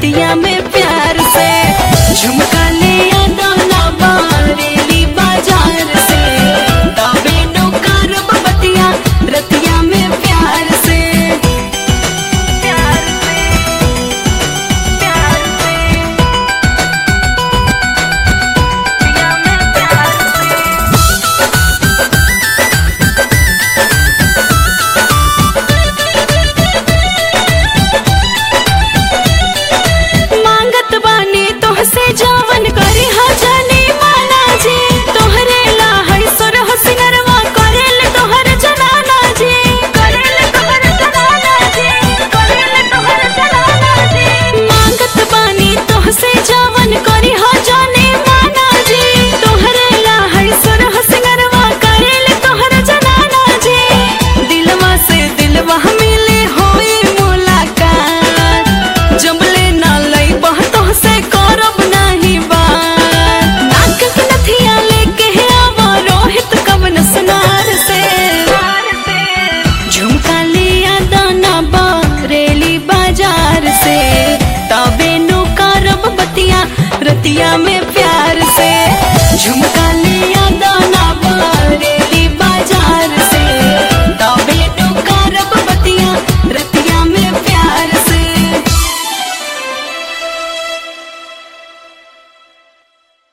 रतिया में प्यार से झुमका ले दाना बारेली बाजार से तबे नु करब बतिया रतिया में प्यार से प्यार से प्यार से रतिया में प्यार मांगत बानी तोहसे जवन करे हजानी माना जी तोहरे ला है सोरह सिंगरवा करेल तोहर जनाना जी करेल तोहर जनाना जी करेल तोहर जनाना जी मांगत बानी तोहसे जवन करे हजानी माना जी तोहरे ला है सोरह सिंगरवा करेल तोहर जनाना जी दिलवा से दिलवा मिले होई मुलाकात जबले ना लई बहतों से करब नहीं बात नाक के नथिया लेके आवा रोहित कवन सनार से झुमका लिया दाना बारेली बाजार से तबे नु करब बतिया रतिया में